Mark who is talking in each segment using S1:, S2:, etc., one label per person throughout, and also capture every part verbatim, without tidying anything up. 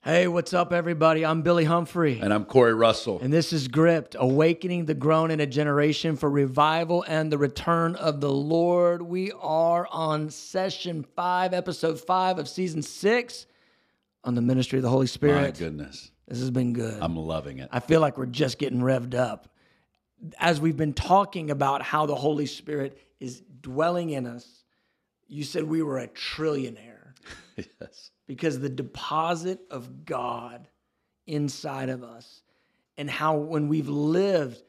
S1: Hey, what's up, everybody? I'm Billy Humphrey.
S2: And I'm Corey Russell.
S1: And this is Gripped, awakening the groan in a generation for revival and the return of the Lord. We are on session five, episode five of season six on the ministry of the Holy Spirit.
S2: My goodness.
S1: This has been good.
S2: I'm loving it.
S1: I feel like we're just getting revved up. As we've been talking about how the Holy Spirit is dwelling in us, you said we were a trillionaire.
S2: Yes.
S1: Because the deposit of God inside of us, and how when we've lived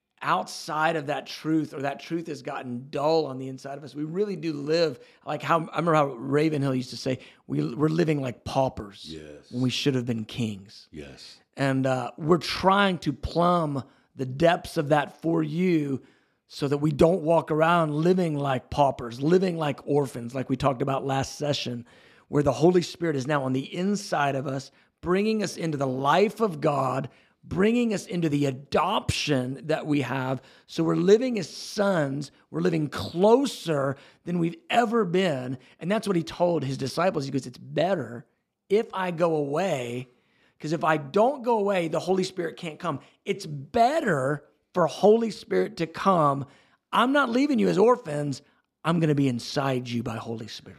S1: outside of that truth, or that truth has gotten dull on the inside of us, we really do live like how, I remember how Ravenhill used to say, we, we're living like paupers
S2: Yes.
S1: when we should have been kings.
S2: Yes.
S1: And uh, we're trying to plumb the depths of that for you so that we don't walk around living like paupers, living like orphans, like we talked about last session, where the Holy Spirit is now on the inside of us, bringing us into the life of God, bringing us into the adoption that we have. So we're living as sons. We're living closer than we've ever been. And that's what he told his disciples. He goes, it's better if I go away, because if I don't go away, the Holy Spirit can't come. It's better for Holy Spirit to come. I'm not leaving you as orphans. I'm going to be inside you by Holy Spirit.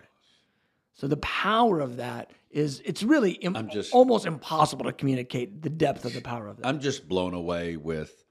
S1: So the power of that is, it's really Im-
S2: I'm just,
S1: almost impossible to communicate the depth of the power of that.
S2: I'm just blown away with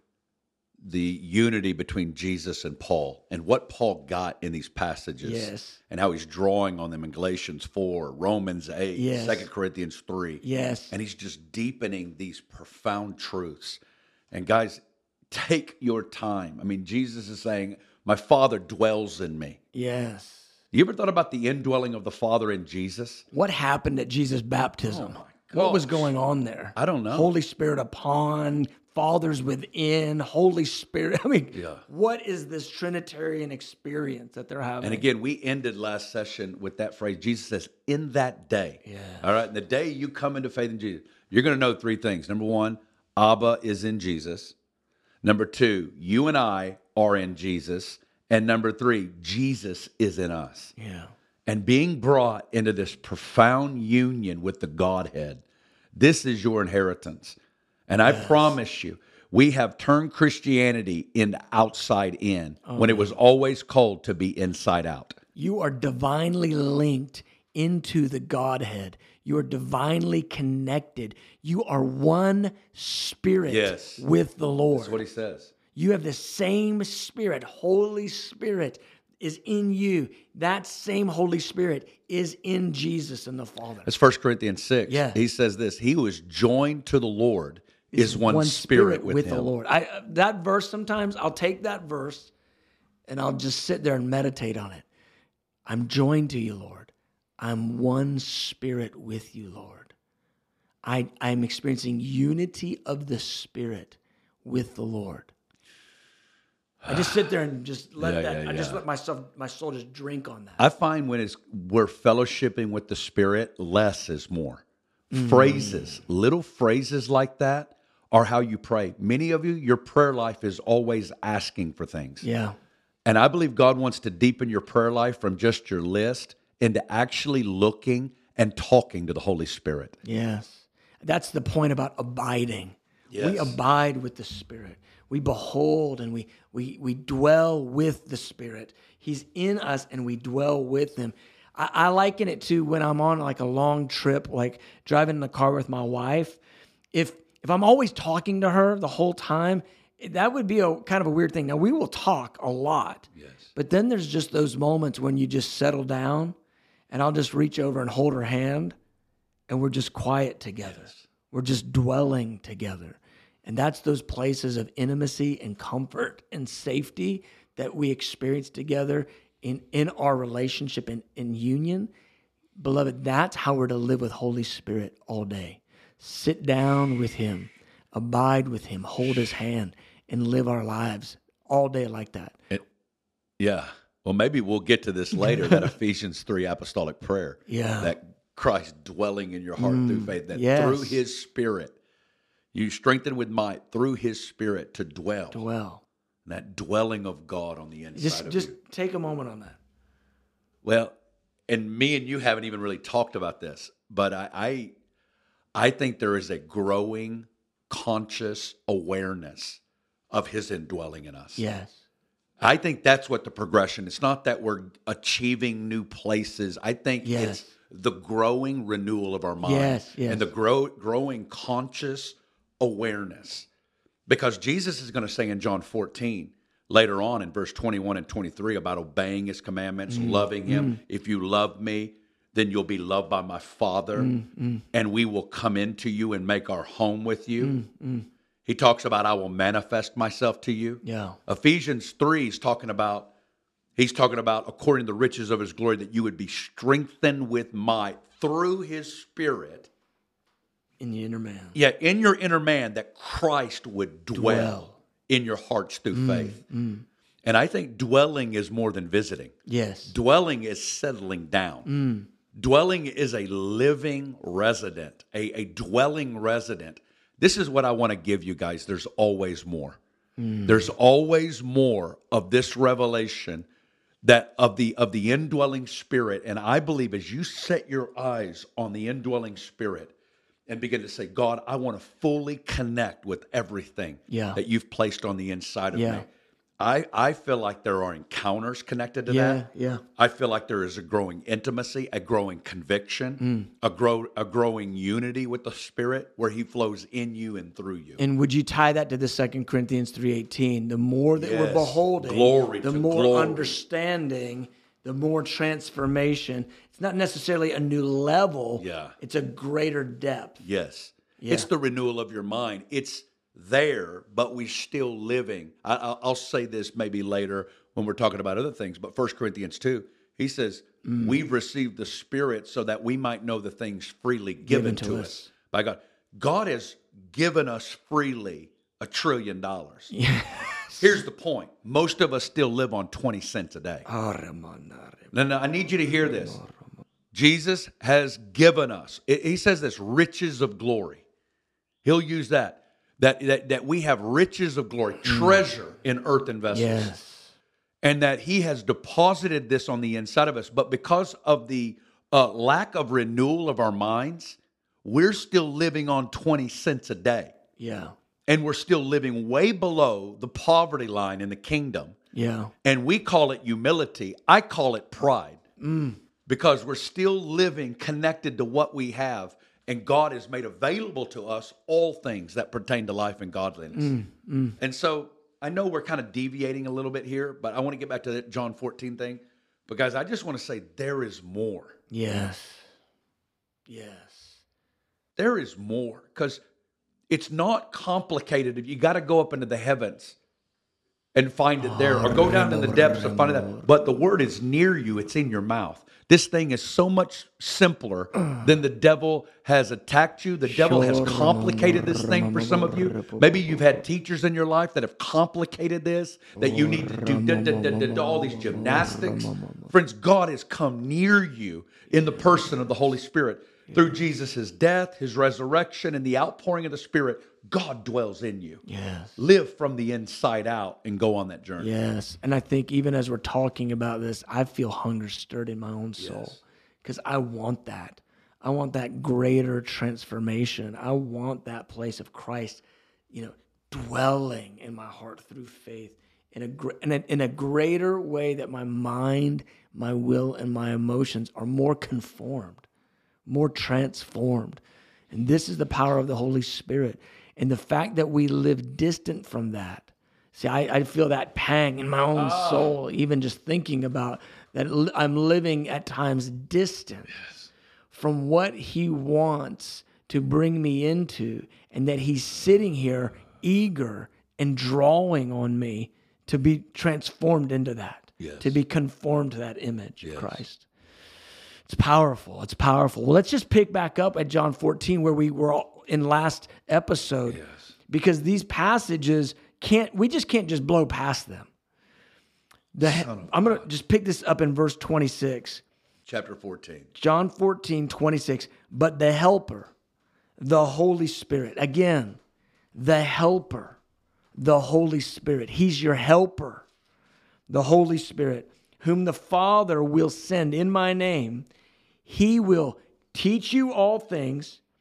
S2: the unity between Jesus and Paul and what Paul got in these passages.
S1: Yes.
S2: And how he's drawing on them in Galatians four, Romans eight,
S1: Yes.
S2: Second Corinthians three.
S1: Yes.
S2: And he's just deepening these profound truths. And guys, take your time. I mean, Jesus is saying, my Father dwells in me.
S1: Yes.
S2: You ever thought about the indwelling of the Father in Jesus?
S1: What happened at Jesus' baptism?
S2: Oh
S1: What was
S2: gosh.
S1: going on there?
S2: I don't know.
S1: Holy Spirit upon, Father's within, Holy Spirit. I mean,
S2: Yeah.
S1: what is this Trinitarian experience that they're having?
S2: And again, we ended last session with that phrase. Jesus says, in that day.
S1: Yes.
S2: All right. And the day you come into faith in Jesus, you're going to know three things. Number one, Abba is in Jesus. Number two, you and I are in Jesus. And number three, Jesus is in us.
S1: Yeah.
S2: And being brought into this profound union with the Godhead, this is your inheritance. And I
S1: Yes.
S2: promise you, we have turned Christianity into outside in
S1: Oh,
S2: when it was always called to be inside out.
S1: You are divinely linked into the Godhead. You are divinely connected. You are one spirit
S2: Yes.
S1: with the Lord.
S2: That's what he says.
S1: You have the same Spirit. Holy Spirit is in you. That same Holy Spirit is in Jesus and the Father.
S2: That's First Corinthians six.
S1: Yeah.
S2: He says this, he who is joined to the Lord is one, spirit, with, him.
S1: the Lord. I uh, that verse, sometimes I'll take that verse and I'll just sit there and meditate on it. I'm joined to you, Lord. I'm one spirit with you, Lord. I, I'm experiencing unity of the Spirit with the Lord. I just sit there and just let
S2: Yeah,
S1: that,
S2: yeah,
S1: I just
S2: yeah.
S1: let myself, my soul just drink on that.
S2: I find when it's we're fellowshipping with the Spirit, less is more. Phrases, little phrases like that are how you pray. Many of you, your prayer life is always asking for things.
S1: Yeah.
S2: And I believe God wants to deepen your prayer life from just your list into actually looking and talking to the Holy Spirit.
S1: Yes. That's the point about abiding. We
S2: Yes.
S1: abide with the Spirit. We behold and we we we dwell with the Spirit. He's in us and we dwell with him. I, I liken it to when I'm on like a long trip, like driving in the car with my wife. If if I'm always talking to her the whole time, that would be a kind of a weird thing. Now we will talk a lot.
S2: Yes.
S1: But then there's just those moments when you just settle down and I'll just reach over and hold her hand and we're just quiet together.
S2: Yes.
S1: We're just dwelling together. And that's those places of intimacy and comfort and safety that we experience together in, in our relationship in, in union. Beloved, that's how we're to live with Holy Spirit all day. Sit down with him, abide with him, hold his hand, and live our lives all day like that.
S2: It, yeah. Well, maybe we'll get to this later, that Ephesians three apostolic prayer.
S1: Yeah.
S2: That Christ dwelling in your heart through faith, that
S1: yes.
S2: through his Spirit, you strengthen with might through his Spirit to dwell.
S1: Dwell.
S2: That dwelling of God on the inside
S1: Just,
S2: of
S1: just
S2: you.
S1: take a moment on that.
S2: Well, and me and you haven't even really talked about this, but I, I, I think there is a growing conscious awareness of his indwelling in us.
S1: Yes.
S2: I think that's what the progression. It's not that we're achieving new places. I think
S1: Yes.
S2: it's the growing renewal of our mind
S1: Yes, yes.
S2: and the grow, growing conscious awareness. Because Jesus is going to say in John fourteen, later on in verse twenty-one and twenty-three, about obeying his commandments,
S1: Mm,
S2: loving him. If you love me, then you'll be loved by my Father,
S1: mm,
S2: and we will come into you and make our home with you.
S1: mm.
S2: He talks about, I will manifest myself to you.
S1: Yeah.
S2: Ephesians three is talking about, he's talking about according to the riches of his glory, that you would be strengthened with might through his Spirit.
S1: In the inner man.
S2: Yeah, in your inner man, that Christ would dwell,
S1: Dwell.
S2: in your hearts through
S1: Mm,
S2: faith. And I think dwelling is more than visiting.
S1: Yes.
S2: Dwelling is settling down.
S1: Mm.
S2: Dwelling is a living resident, a, a dwelling resident. This is what I want to give you guys. There's always more.
S1: Mm.
S2: There's always more of this revelation that of the of the indwelling Spirit. And I believe as you set your eyes on the indwelling Spirit and begin to say, God, I want to fully connect with everything
S1: Yeah.
S2: that you've placed on the inside of
S1: Yeah.
S2: me. I, I feel like there are encounters connected to
S1: Yeah,
S2: that.
S1: yeah.
S2: I feel like there is a growing intimacy, a growing conviction, a grow a growing unity with the Spirit where he flows in you and through you.
S1: And would you tie that to the Second Corinthians three eighteen? The more that we're
S2: Yes.
S1: beholding,
S2: Glory
S1: the
S2: to
S1: more
S2: glory.
S1: understanding, the more transformation. It's not necessarily a new level.
S2: Yeah.
S1: It's a greater depth.
S2: Yes.
S1: Yeah.
S2: It's the renewal of your mind. It's there, but we're still living. I, I'll, I'll say this maybe later when we're talking about other things, but First Corinthians two, he says,
S1: Mm.
S2: we've received the Spirit so that we might know the things freely given,
S1: Given to
S2: to
S1: us.
S2: us by God. God has given us freely a trillion dollars.
S1: Yes.
S2: Here's the point. Most of us still live on twenty cents a day. No, no, I need you to hear this. Jesus has given us, it- he says this, riches of glory. He'll use that, that, that, that we have riches of glory, treasure in earthen vessels.
S1: Yes.
S2: And that he has deposited this on the inside of us. But because of the uh, lack of renewal of our minds, we're still living on twenty cents a day.
S1: Yeah.
S2: And we're still living way below the poverty line in the kingdom.
S1: Yeah.
S2: And we call it humility. I call it pride. Because we're still living connected to what we have. And God has made available to us all things that pertain to life and godliness. And so I know we're kind of deviating a little bit here, but I want to get back to that John fourteen thing. But guys, I just want to say there is more.
S1: Yes. Yes.
S2: There is more. Because it's not complicated. You got to go up into the heavens and find it there, or go down in the depths and find it. But the word is near you. It's in your mouth. This thing is so much simpler than the devil has attacked you. The devil has complicated this thing for some of you. Maybe you've had teachers in your life that have complicated this, that you need to do da, da, da, da, da, all these gymnastics. Friends, God has come near you in the person of the Holy Spirit. Through Jesus' death, his resurrection, and the outpouring of the Spirit, God dwells in you.
S1: Yes.
S2: Live from the inside out and go on that journey.
S1: Yes. And I think even as we're talking about this, I feel hunger stirred in my own soul
S2: Yes.
S1: because I want that. I want that greater transformation. I want that place of Christ, you know, dwelling in my heart through faith in a, gr- in a, in a greater way that my mind, my will, and my emotions are more conformed, more transformed. And this is the power of the Holy Spirit. And the fact that we live distant from that. See, I, I feel that pang in my own soul, even just thinking about that. li- I'm living at times distant from what he wants to bring me into, and that he's sitting here eager and drawing on me to be transformed into that,
S2: Yes.
S1: to be conformed to that image
S2: Yes.
S1: of Christ. It's powerful. It's powerful. Well, let's just pick back up at John fourteen where we were all in last episode,
S2: Yes.
S1: because these passages can't, we just can't just blow past them. The, I'm going to just pick this up in verse twenty-six.
S2: Chapter fourteen.
S1: John fourteen, twenty-six. But the Helper, the Holy Spirit. Again, the Helper, the Holy Spirit. He's your helper, the Holy Spirit, whom the Father will send in my name. He will teach you all things,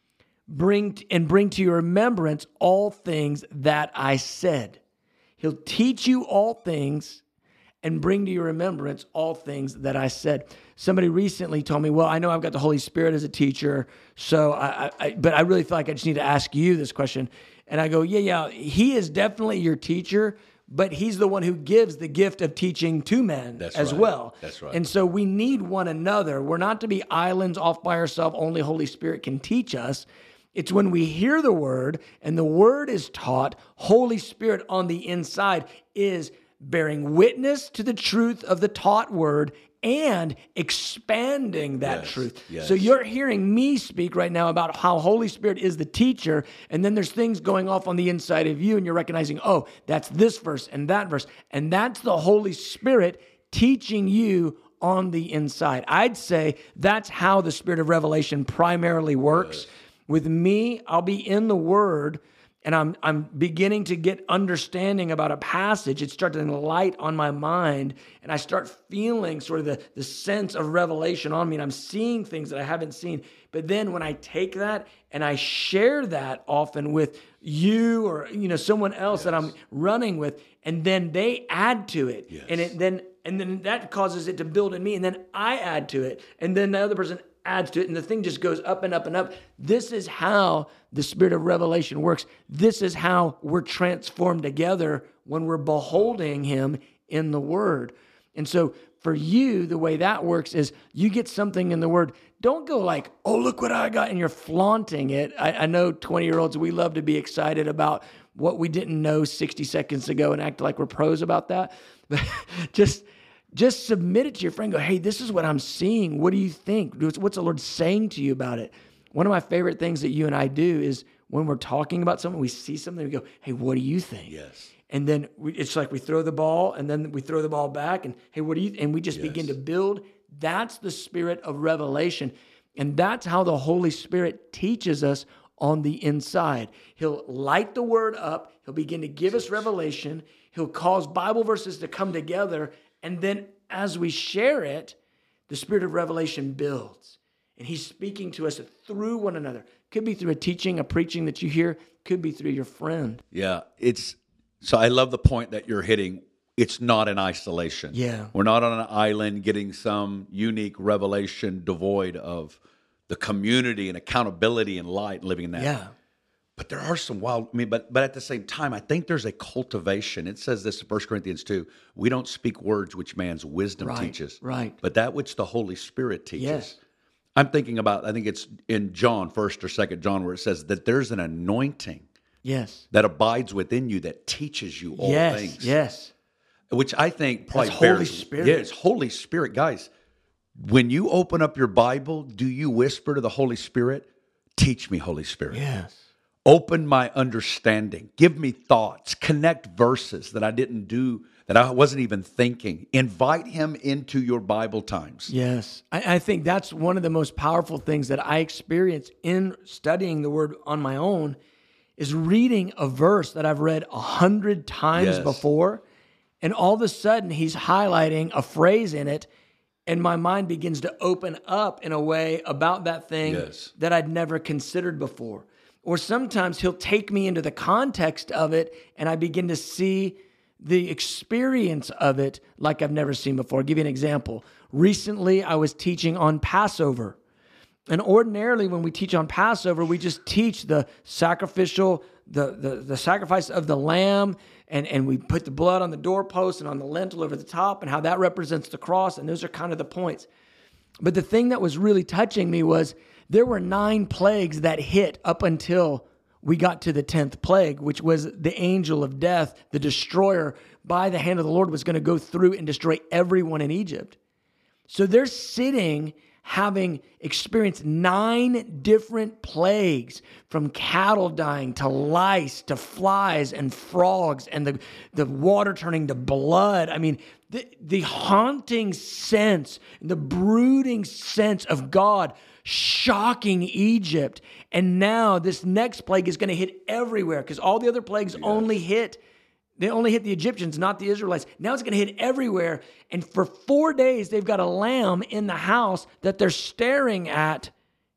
S1: bring t- and bring to your remembrance all things that I said. He'll teach you all things and bring to your remembrance all things that I said. Somebody recently told me, well, I know I've got the Holy Spirit as a teacher, so I, I, I but I really feel like I just need to ask you this question. And I go, yeah, yeah, he is definitely your teacher, but he's the one who gives the gift of teaching to men
S2: That's
S1: as
S2: right.
S1: well.
S2: That's right.
S1: And so we need one another. We're not to be islands off by ourselves. Only Holy Spirit can teach us. It's when we hear the word and the word is taught, Holy Spirit on the inside is bearing witness to the truth of the taught word and expanding that
S2: Yes,
S1: truth.
S2: yes.
S1: So you're hearing me speak right now about how Holy Spirit is the teacher, and then there's things going off on the inside of you, and you're recognizing, oh, that's this verse and that verse, and that's the Holy Spirit teaching you on the inside. I'd say that's how the Spirit of revelation primarily works.
S2: Yes.
S1: With me, I'll be in the Word, and I'm I'm beginning to get understanding about a passage. It's starting to light on my mind, and I start feeling sort of the, the sense of revelation on me, and I'm seeing things that I haven't seen. But then when I take that and I share that often with you or you know someone else
S2: Yes.
S1: that I'm running with, and then they add to it,
S2: Yes.
S1: and it then and then that causes it to build in me, and then I add to it, and then the other person adds to it, and the thing just goes up and up and up. This is how the Spirit of revelation works. This is how we're transformed together when we're beholding Him in the Word. And so for you, the way that works is you get something in the Word. Don't go like, oh, look what I got, and you're flaunting it. I, I know twenty-year-olds, we love to be excited about what we didn't know sixty seconds ago and act like we're pros about that. But just... Just submit it to your friend. Go, hey, this is what I'm seeing. What do you think? What's the Lord saying to you about it? One of my favorite things that you and I do is when we're talking about something, we see something, we go, hey, what do you think?
S2: Yes.
S1: And then we, it's like we throw the ball, and then we throw the ball back, and hey, what do you? And we just
S2: Yes.
S1: begin to build. That's the Spirit of revelation, and that's how the Holy Spirit teaches us on the inside. He'll light the Word up. He'll begin to give us revelation. He'll cause Bible verses to come together. And then as we share it, the Spirit of revelation builds. And He's speaking to us through one another. Could be through a teaching, a preaching that you hear. Could be through your friend.
S2: Yeah, it's so I love the point that you're hitting. It's not in isolation.
S1: Yeah.
S2: We're not on an island getting some unique revelation devoid of the community and accountability and light and living in that.
S1: Yeah.
S2: But there are some wild, I mean, but but at the same time, I think there's a cultivation. It says this in First Corinthians two, we don't speak words which man's wisdom
S1: Right,
S2: teaches,
S1: right.
S2: but that which the Holy Spirit teaches.
S1: Yes.
S2: I'm thinking about, I think it's in John, first or second John, where it says that there's an anointing
S1: Yes.
S2: that abides within you that teaches you all
S1: yes.
S2: things.
S1: Yes.
S2: Which I think probably
S1: That's Holy
S2: bears-
S1: Spirit.
S2: Yeah, it's Holy Spirit. Guys, when you open up your Bible, do you whisper to the Holy Spirit, teach me, Holy Spirit?
S1: Yes.
S2: Open my understanding. Give me thoughts. Connect verses that I didn't do, that I wasn't even thinking. Invite Him into your Bible times.
S1: Yes. I, I think that's one of the most powerful things that I experience in studying the Word on my own is reading a verse that I've read a hundred times
S2: Yes.
S1: before. And all of a sudden, He's highlighting a phrase in it, and my mind begins to open up in a way about that thing
S2: Yes.
S1: that I'd never considered before. Or sometimes He'll take me into the context of it, and I begin to see the experience of it like I've never seen before. I'll give you an example. Recently, I was teaching on Passover. And ordinarily, when we teach on Passover, we just teach the sacrificial, the, the, the sacrifice of the lamb, and, and we put the blood on the doorpost and on the lintel over the top, and how that represents the cross, and those are kind of the points. But the thing that was really touching me was there were nine plagues that hit up until we got to the tenth plague, which was the angel of death, the destroyer, by the hand of the Lord, was going to go through and destroy everyone in Egypt. So they're sitting having experienced nine different plagues, from cattle dying to lice to flies and frogs and the, the water turning to blood. I mean, the, the haunting sense, the brooding sense of God shocking Egypt. And now this next plague is going to hit everywhere, because all the other plagues yes. only hit They only hit the Egyptians, not the Israelites. Now it's going to hit everywhere. And for four days, they've got a lamb in the house that they're staring at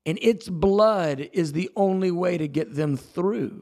S1: and its blood is the only way to get them through.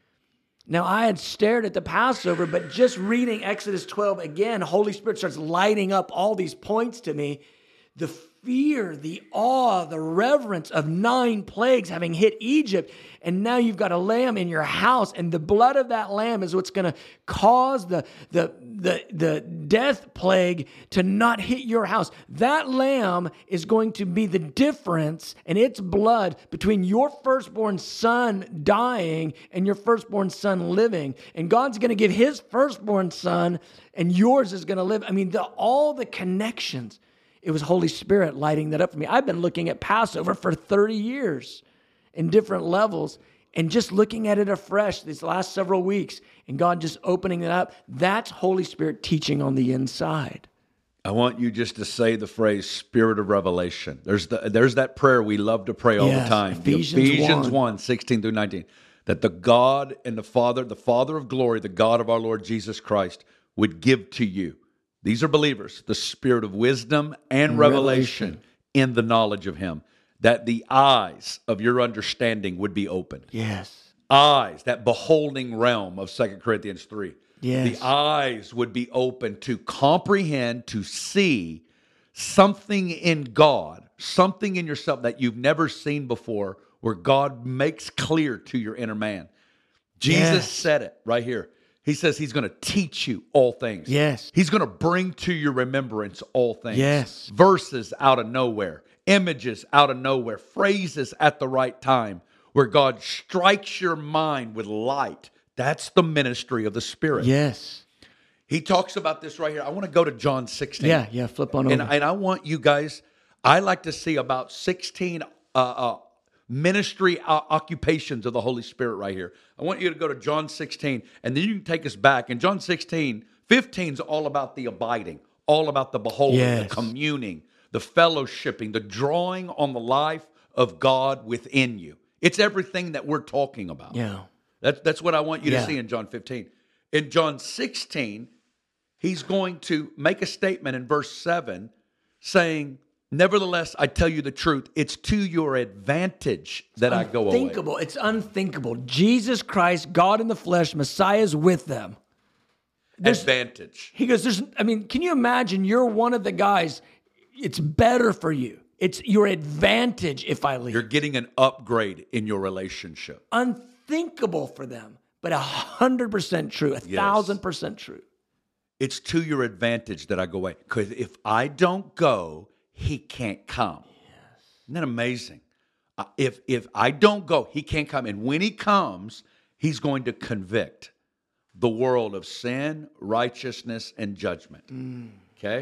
S1: Now, I had stared at the Passover, but just reading Exodus twelve again, Holy Spirit starts lighting up all these points to me. The fear, the awe, the reverence of nine plagues having hit Egypt. And now you've got a lamb in your house, and the blood of that lamb is what's going to cause the, the, the, the death plague to not hit your house. That lamb is going to be the difference in its blood between your firstborn son dying and your firstborn son living. And God's going to give his firstborn son, and yours is going to live. I mean, the, all the connections. It was Holy Spirit lighting that up for me. I've been looking at Passover for thirty years in different levels and just looking at it afresh these last several weeks and God just opening it up. That's Holy Spirit teaching on the inside.
S2: I want you just to say the phrase Spirit of Revelation. There's the there's that prayer we love to pray all
S1: Yes,
S2: the time.
S1: Ephesians
S2: Ephesians
S1: one.
S2: one, sixteen through nineteen. That the God and the Father, the Father of glory, the God of our Lord Jesus Christ would give to you. These are believers, the spirit of wisdom and revelation,
S1: Revelation.
S2: in the knowledge of him, that the eyes of your understanding would be opened.
S1: Yes.
S2: Eyes, that beholding realm of Second Corinthians three.
S1: Yes.
S2: The eyes would be open to comprehend, to see something in God, something in yourself that you've never seen before, where God makes clear to your inner man. Jesus
S1: Yes.
S2: said it right here. He says he's going to teach you all things.
S1: Yes.
S2: He's going to bring to your remembrance all things.
S1: Yes.
S2: Verses out of nowhere, images out of nowhere, phrases at the right time, where God strikes your mind with light. That's the ministry of the Spirit.
S1: Yes.
S2: He talks about this right here. I want to go to John sixteen.
S1: Yeah, yeah, flip on over.
S2: And, and I want you guys, I like to see about sixteen uh, uh, ministry uh, occupations of the Holy Spirit right here. I want you to go to John sixteen, and then you can take us back. And John sixteen, fifteen is all about the abiding, all about the beholding,
S1: Yes.
S2: the communing, the fellowshipping, the drawing on the life of God within you. It's everything that we're talking about.
S1: Yeah.
S2: That's, that's what I want you
S1: Yeah.
S2: to see in John fifteen. In John sixteen, he's going to make a statement in verse seven saying, nevertheless, I tell you the truth, it's to your advantage that I go away.
S1: Unthinkable. It's unthinkable. Jesus Christ, God in the flesh, Messiah is with them. There's-
S2: Advantage.
S1: He goes, there's, I mean, can you imagine you're one of the guys, it's better for you. It's your advantage if I leave.
S2: You're getting an upgrade in your relationship.
S1: Unthinkable for them, but a hundred percent true, a
S2: Yes.
S1: thousand percent true.
S2: It's to your advantage that I go away. Because if I don't go, he can't come. Yes. Isn't that amazing? Uh, if if I don't go, he can't come. And when he comes, he's going to convict the world of sin, righteousness, and judgment.
S1: Mm.
S2: Okay?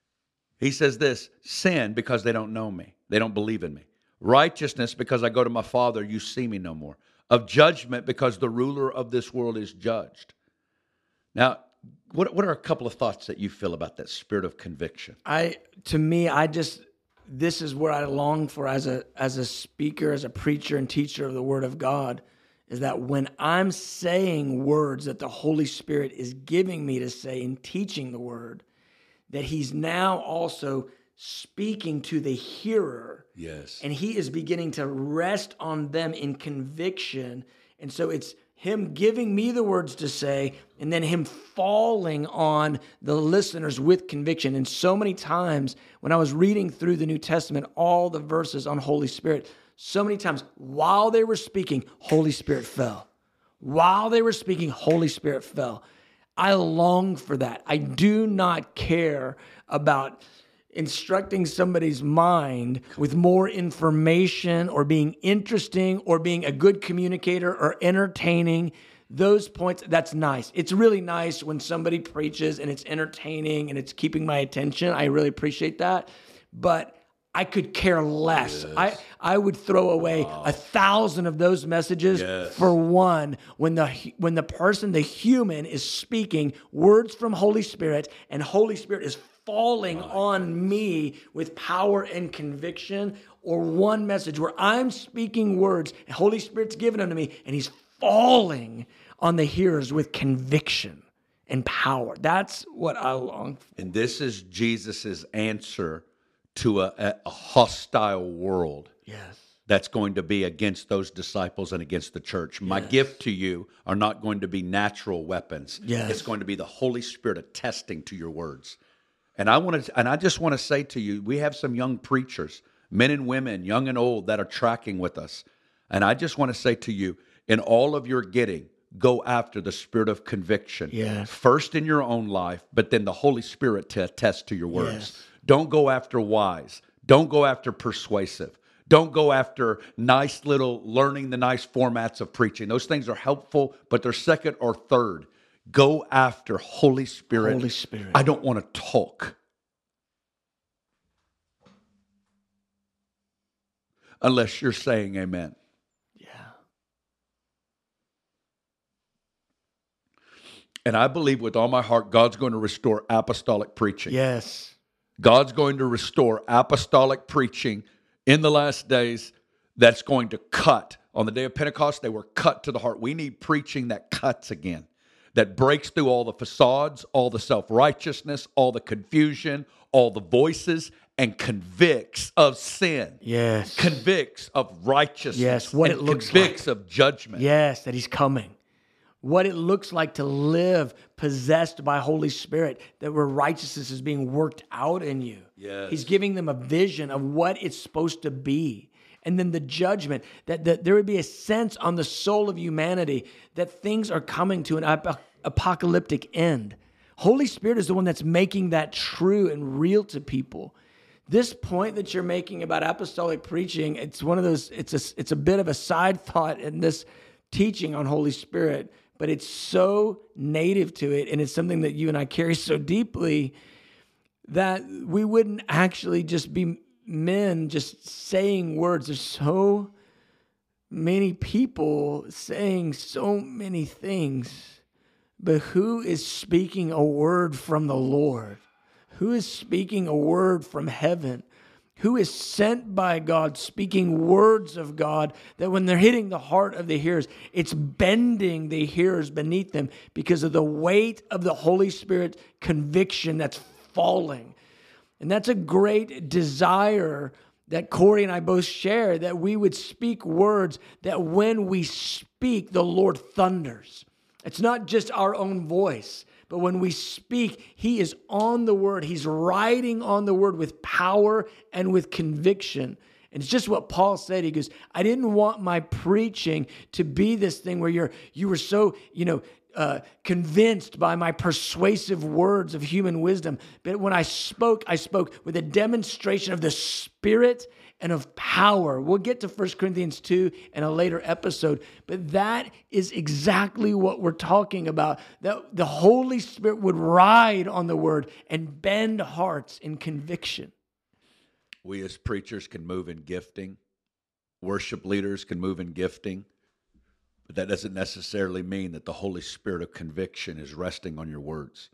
S2: He says this, sin because they don't know me. They don't believe in me. Righteousness because I go to my Father, you see me no more. Of judgment because the ruler of this world is judged. Now, what, what are a couple of thoughts that you feel about that spirit of conviction?
S1: I, to me, I just, this is where I long for as a, as a speaker, as a preacher and teacher of the Word of God, is that when I'm saying words that the Holy Spirit is giving me to say and teaching the Word, that he's now also speaking to the hearer.
S2: Yes.
S1: And he is beginning to rest on them in conviction. And so it's him giving me the words to say, and then him falling on the listeners with conviction. And so many times when I was reading through the New Testament, all the verses on Holy Spirit, so many times while they were speaking, Holy Spirit fell. While they were speaking, Holy Spirit fell. I long for that. I do not care about instructing somebody's mind with more information or being interesting or being a good communicator or entertaining. Those points, that's nice. It's really nice when somebody preaches and it's entertaining and it's keeping my attention. I really appreciate that. But I could care less.
S2: Yes.
S1: I, I would throw away
S2: Wow.
S1: a thousand of those messages
S2: Yes.
S1: for one when the when the person, the human, is speaking words from Holy Spirit and Holy Spirit is falling on me with power and conviction, or one message where I'm speaking words and Holy Spirit's giving them to me and he's falling on the hearers with conviction and power. That's what I long for.
S2: And this is Jesus's answer to a, a, a hostile world.
S1: Yes.
S2: that's going to be against those disciples and against the church. My
S1: Yes.
S2: gift to you are not going to be natural weapons.
S1: Yes.
S2: It's going to be the Holy Spirit attesting to your words. And I want to, and I just want to say to you, we have some young preachers, men and women, young and old, that are tracking with us. And I just want to say to you, in all of your getting, go after the spirit of conviction.
S1: Yes.
S2: First in your own life, but then the Holy Spirit to attest to your words.
S1: Yes.
S2: Don't go after wise. Don't go after persuasive. Don't go after nice little learning the nice formats of preaching. Those things are helpful, but they're second or third. Go after Holy Spirit.
S1: Holy Spirit.
S2: I don't want to talk unless you're saying amen.
S1: Yeah.
S2: And I believe with all my heart, God's going to restore apostolic preaching.
S1: Yes.
S2: God's going to restore apostolic preaching in the last days that's going to cut. On the day of Pentecost, they were cut to the heart. We need preaching that cuts again, that breaks through all the facades, all the self-righteousness, all the confusion, all the voices, and convicts of sin.
S1: Yes.
S2: Convicts of righteousness.
S1: Yes, what
S2: and
S1: it looks
S2: convicts of judgment.
S1: Yes, that he's coming. What it looks like to live possessed by Holy Spirit, that where righteousness is being worked out in you.
S2: Yes.
S1: He's giving them a vision of what it's supposed to be. And then the judgment, that, that there would be a sense on the soul of humanity that things are coming to an ap- apocalyptic end. Holy Spirit is the one that's making that true and real to people. This point that you're making about apostolic preaching, it's one of those, it's a, it's a bit of a side thought in this teaching on Holy Spirit, but it's so native to it, and it's something that you and I carry so deeply that we wouldn't actually just be men just saying words. There's so many people saying so many things, but who is speaking a word from the Lord? Who is speaking a word from heaven? Who is sent by God, speaking words of God that when they're hitting the heart of the hearers, it's bending the hearers beneath them because of the weight of the Holy Spirit conviction that's falling. And that's a great desire that Corey and I both share, that we would speak words that when we speak, the Lord thunders. It's not just our own voice, but when we speak, He is on the word. He's riding on the word with power and with conviction. And it's just what Paul said. He goes, I didn't want my preaching to be this thing where you're you were so, you know, uh, convinced by my persuasive words of human wisdom. But when I spoke, I spoke with a demonstration of the Spirit and of power. We'll get to First Corinthians two in a later episode, but that is exactly what we're talking about. That the Holy Spirit would ride on the word and bend hearts in conviction.
S2: We as preachers can move in gifting. Worship leaders can move in gifting. But that doesn't necessarily mean that the Holy Spirit of conviction is resting on your words.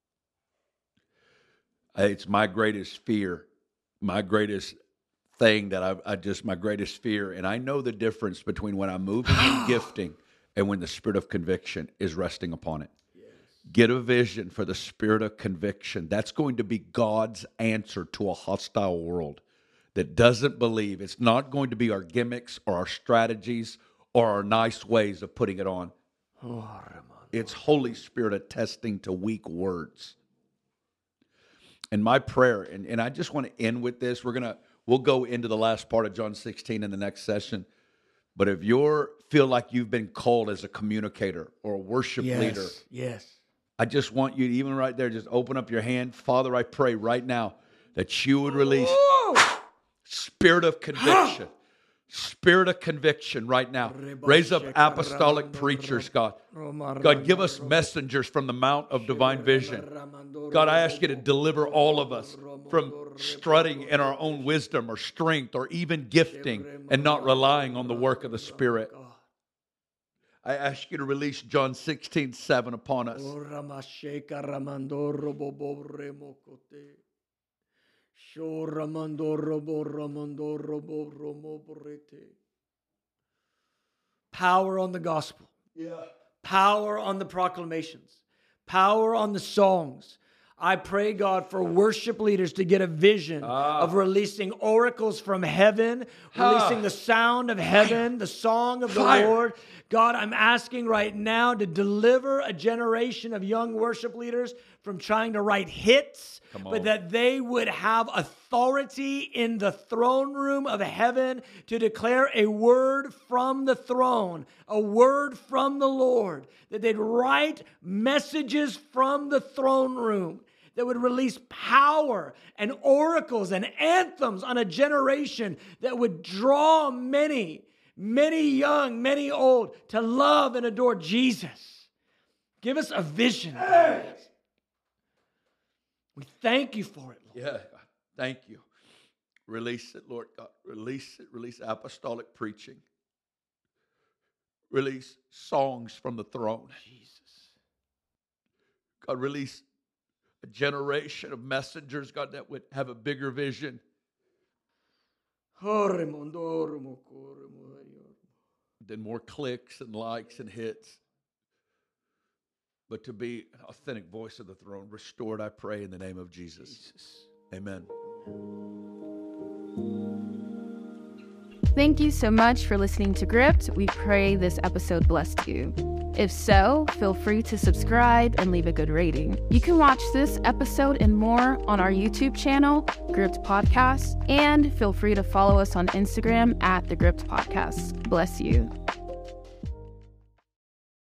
S2: It's my greatest fear, my greatest thing that I, I just, my greatest fear. And I know the difference between when I'm moving in gifting and when the Spirit of conviction is resting upon it. Yes. Get a vision for the Spirit of conviction. That's going to be God's answer to a hostile world that doesn't believe. It's not going to be our gimmicks or our strategies or our nice ways of putting it on. It's Holy Spirit attesting to weak words. And my prayer, and, and I just want to end with this. We're going to, we'll go into the last part of John sixteen in the next session. But if you feel like you've been called as a communicator or a worship
S1: Yes,
S2: leader,
S1: yes.
S2: I just want you to, even right there, just open up your hand. Father, I pray right now that you would release spirit of conviction. Spirit of conviction right now. Raise up apostolic preachers, God. God, give us messengers from the Mount of Divine Vision. God, I ask you to deliver all of us from strutting in our own wisdom or strength or even gifting and not relying on the work of the Spirit. I ask you to release John sixteen seven upon us.
S1: Power on the gospel. Yeah. Power on the proclamations. Power on the songs. I pray, God, for worship leaders to get a vision of releasing oracles from heaven, releasing the sound of heaven, the song of the
S2: Fire.
S1: Lord. God, I'm asking right now to deliver a generation of young worship leaders from trying to write hits, but that they would have authority in the throne room of heaven to declare a word from the throne, a word from the Lord, that they'd write messages from the throne room that would release power and oracles and anthems on a generation that would draw many, many young, many old to love and adore Jesus. Give us a vision. Hey. We thank you for it, Lord.
S2: Yeah, thank you. Release it, Lord God. Release it. Release apostolic preaching. Release songs from the throne.
S1: Jesus.
S2: God, release a generation of messengers, God, that would have a bigger vision. Then more clicks and likes and hits. But to be an authentic voice of the throne. Restored, I pray, in the name of Jesus.
S1: Jesus.
S2: Amen.
S3: Thank you so much for listening to Gripped. We pray this episode blessed you. If so, feel free to subscribe and leave a good rating. You can watch this episode and more on our YouTube channel, Gripped Podcast, and feel free to follow us on Instagram at The Gripped Podcast. Bless you.